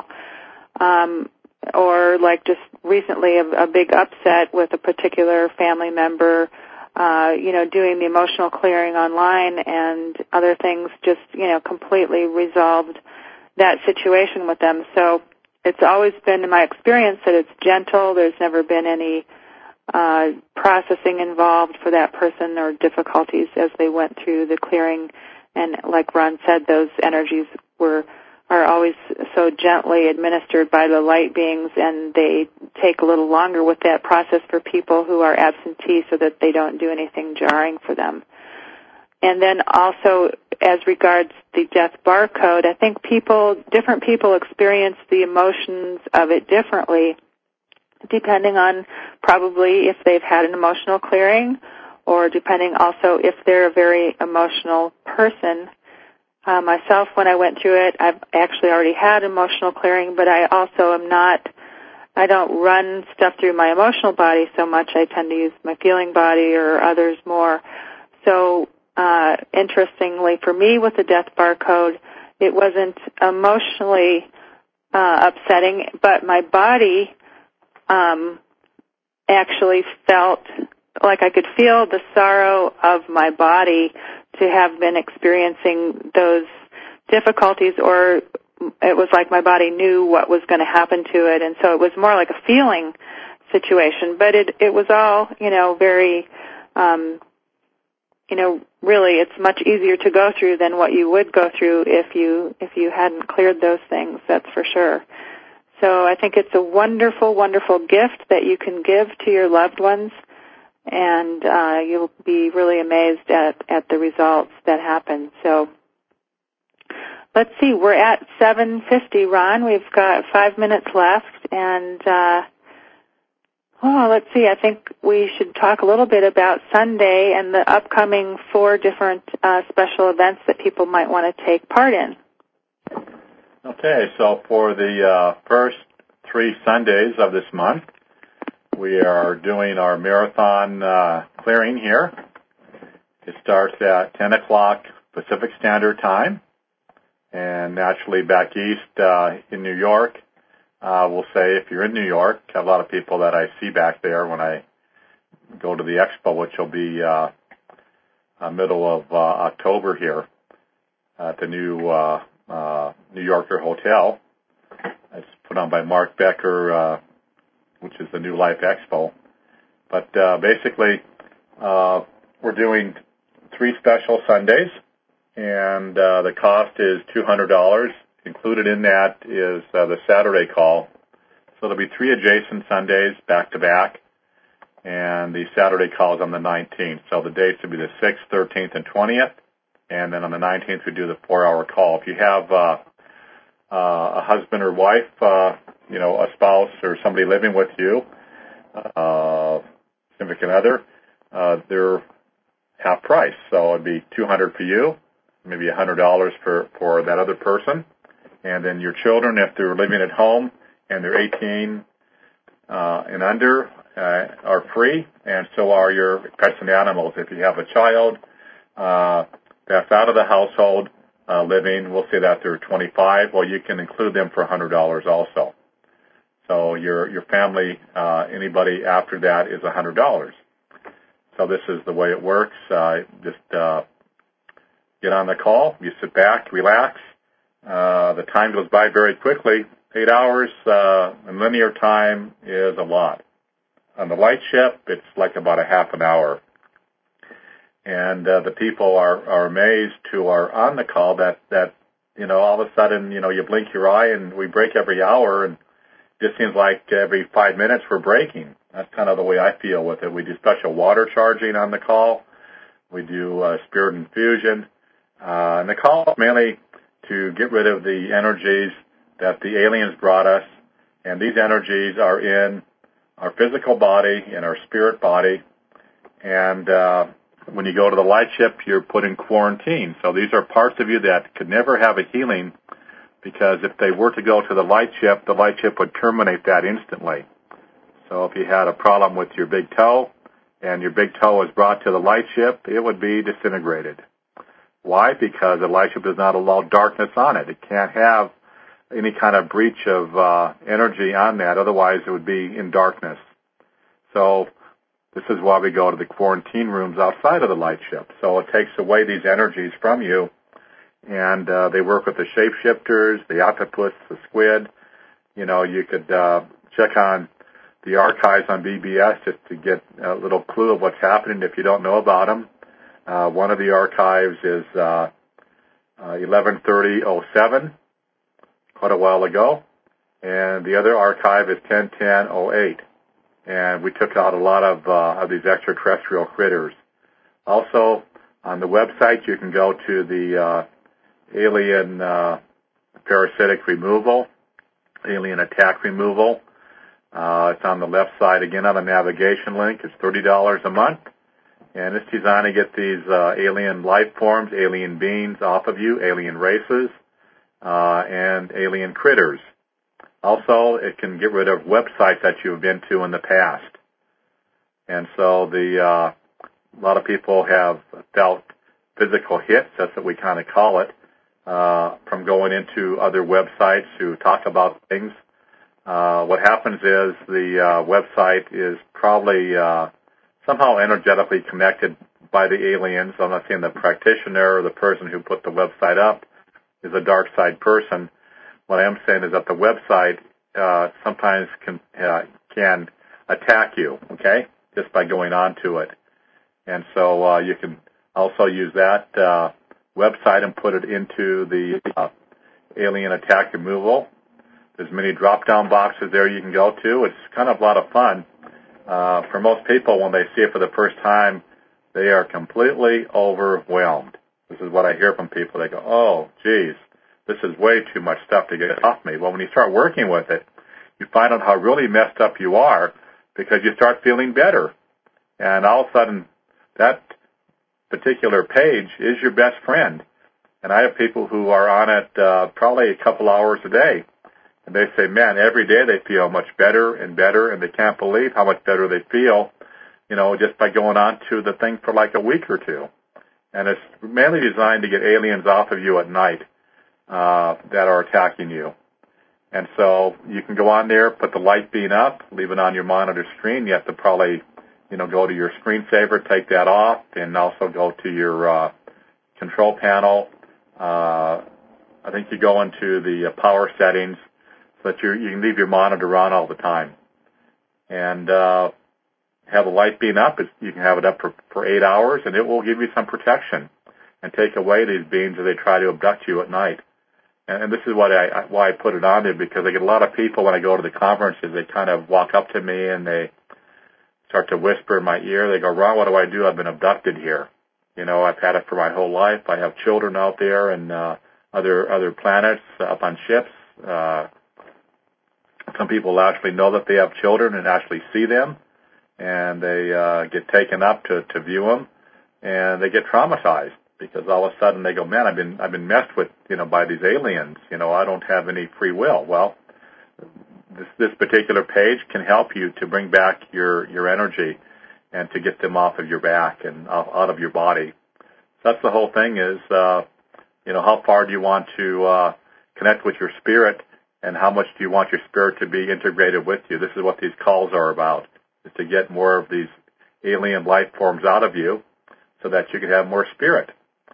Um, or like just recently a, a big upset with a particular family member, uh, you know, doing the emotional clearing online and other things just, you know, completely resolved that situation with them. So it's always been in my experience that it's gentle. There's never been any uh, processing involved for that person or difficulties as they went through the clearing. And like Ron said, those energies were are always so gently administered by the light beings, and they take a little longer with that process for people who are absentee so that they don't do anything jarring for them. And then also, as regards the death barcode, I think people, different people experience the emotions of it differently, depending on probably if they've had an emotional clearing, or depending also if they're a very emotional person. Uh, myself, when I went through it, I've actually already had emotional clearing, but I also am not, I don't run stuff through my emotional body so much. I tend to use my feeling body or others more. So, Uh, interestingly, for me with the death barcode, it wasn't emotionally uh, upsetting, but my body um, actually felt like I could feel the sorrow of my body to have been experiencing those difficulties, or it was like my body knew what was going to happen to it, and so it was more like a feeling situation. But it, it was all, you know, very... Um, you know, really it's much easier to go through than what you would go through if you if you hadn't cleared those things, that's for sure. So I think it's a wonderful, wonderful gift that you can give to your loved ones, and uh, you'll be really amazed at, at the results that happen. So let's see, we're at seven fifty, Ron. We've got five minutes left, and uh, Oh, let's see. I think we should talk a little bit about Sunday and the upcoming four different uh, special events that people might want to take part in. Okay, so for the uh, first three Sundays of this month, we are doing our marathon uh, clearing here. It starts at ten o'clock Pacific Standard Time, and naturally back east uh, in New York, uh, we'll say if you're in New York, a lot of people that I see back there when I go to the expo, which will be uh, uh, middle of uh, October here at the new uh, uh, New Yorker Hotel. It's put on by Mark Becker, uh, which is the New Life Expo. But uh, basically, uh, we're doing three special Sundays, and uh, the cost is two hundred dollars. Included in that is uh, the Saturday call. So there'll be three adjacent Sundays back-to-back, and the Saturday call is on the nineteenth. So the dates will be the sixth, thirteenth, and twentieth, and then on the nineteenth we do the four-hour call. If you have uh, uh, a husband or wife, uh, you know, a spouse or somebody living with you, uh, significant other, uh, they're half price. So it'd be two hundred dollars for you, maybe one hundred dollars for, for that other person. And then your children, if they're living at home and they're eighteen uh, and under, uh, are free, and so are your pets and animals. If you have a child uh, that's out of the household uh, living, we'll say that they're twenty-five, well, you can include them for one hundred dollars also. So your your family, uh, anybody after that is one hundred dollars. So this is the way it works. Uh, just uh, get on the call, you sit back, relax. Uh, the time goes by very quickly. Eight hours uh, in linear time is a lot. On the light ship, it's like about a half an hour. And uh, the people are, are amazed who are on the call that, that, you know, all of a sudden, you know, you blink your eye and we break every hour, and it just seems like every five minutes we're breaking. That's kind of the way I feel with it. We do special water charging on the call. We do uh, spirit infusion. Uh, and the call is mainly to get rid of the energies that the aliens brought us. And these energies are in our physical body, in our spirit body. And uh, when you go to the light ship, you're put in quarantine. So these are parts of you that could never have a healing, because if they were to go to the light ship, the light ship would terminate that instantly. So if you had a problem with your big toe and your big toe was brought to the light ship, it would be disintegrated. Why? Because the light ship does not allow darkness on it. It can't have any kind of breach of uh, energy on that. Otherwise, it would be in darkness. So this is why we go to the quarantine rooms outside of the light ship. So it takes away these energies from you, and uh, they work with the shapeshifters, the octopus, the squid. You know, you could uh, check on the archives on B B S just to get a little clue of what's happening if you don't know about them. Uh, one of the archives is uh, uh, eleven thirty oh seven, quite a while ago, and the other archive is ten ten oh eight, and we took out a lot of, uh, of these extraterrestrial critters. Also, on the website, you can go to the uh, alien uh, parasitic removal, alien attack removal. Uh, it's on the left side, again, on the navigation link. It's thirty dollars a month. And it's designed to get these uh, alien life forms, alien beings off of you, alien races, uh, and alien critters. Also, it can get rid of websites that you've been to in the past. And so the uh, a lot of people have felt physical hits, that's what we kind of call it, uh, from going into other websites to talk about things. Uh, what happens is the uh, website is probably uh, somehow energetically connected by the aliens. I'm not saying the practitioner or the person who put the website up is a dark side person. What I am saying is that the website uh, sometimes can uh, can attack you, okay, just by going on to it. And so uh, you can also use that uh, website and put it into the uh, alien attack removal. There's many drop-down boxes there you can go to. It's kind of a lot of fun. Uh, for most people, when they see it for the first time, they are completely overwhelmed. This is what I hear from people. They go, oh, geez, this is way too much stuff to get off me. Well, when you start working with it, you find out how really messed up you are because you start feeling better. And all of a sudden, that particular page is your best friend. And I have people who are on it uh, probably a couple hours a day. And they say, man, every day they feel much better and better, and they can't believe how much better they feel, you know, just by going on to the thing for like a week or two. And it's mainly designed to get aliens off of you at night uh, that are attacking you. And so you can go on there, put the light beam up, leave it on your monitor screen. You have to probably, you know, go to your screensaver, take that off, and also go to your uh, control panel. Uh, I think you go into the uh, power settings so that you you can leave your monitor on all the time. And uh, have the light beam up. You can have it up for, for eight hours, and it will give you some protection and take away these beams as they try to abduct you at night. And, and this is what I, why I put it on there, because I get a lot of people when I go to the conferences, they kind of walk up to me and they start to whisper in my ear. They go, Ron, what do I do? I've been abducted here. You know, I've had it for my whole life. I have children out there and uh, other other planets uh, up on ships. Uh, some people actually know that they have children and actually see them, and they uh, get taken up to, to view them, and they get traumatized because all of a sudden they go, man, I've been I've been messed with, you know, by these aliens. You know, I don't have any free will. Well, this this particular page can help you to bring back your your energy and to get them off of your back and off, out of your body. So that's the whole thing is, uh, you know, how far do you want to uh, connect with your spirit, and how much do you want your spirit to be integrated with you? This is what these calls are about, is to get more of these alien life forms out of you so that you can have more spirit.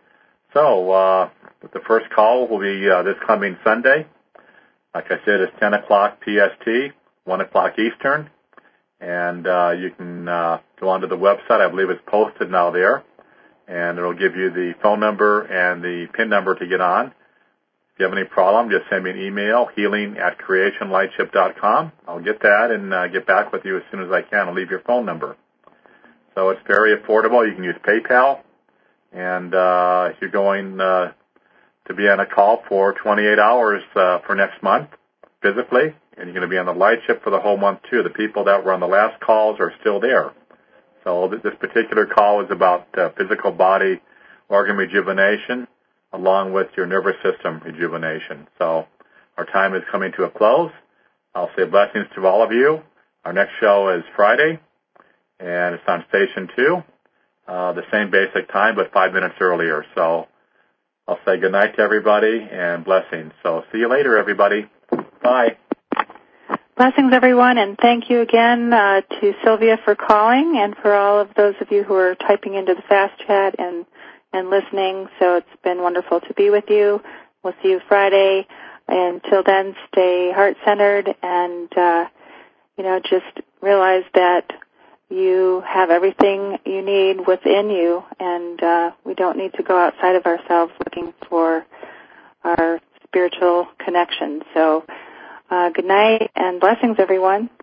So uh, the first call will be uh, this coming Sunday. Like I said, it's ten o'clock P S T, one o'clock Eastern. And uh, you can uh, go onto the website. I believe it's posted now there. And it'll give you the phone number and the PIN number to get on. If you have any problem, just send me an email, healing at creation lightship dot com. I'll get that and uh, get back with you as soon as I can. I'll leave your phone number. So it's very affordable. You can use PayPal. And uh, if you're going uh, to be on a call for twenty-eight hours uh, for next month, physically, and you're going to be on the light ship for the whole month, too. The people that were on the last calls are still there. So this particular call is about uh, physical body organ rejuvenation along with your nervous system rejuvenation. So our time is coming to a close. I'll say blessings to all of you. Our next show is Friday, and it's on Station two, uh, the same basic time, but five minutes earlier. So I'll say good night to everybody and blessings. So see you later, everybody. Bye. Blessings, everyone, and thank you again uh, to Sylvia for calling, and for all of those of you who are typing into the fast chat and, and listening. So it's been wonderful to be with you. We'll see you Friday. Until then, stay heart-centered and, uh, you know, just realize that you have everything you need within you, and uh, we don't need to go outside of ourselves looking for our spiritual connection. So Uh, good night and blessings, everyone.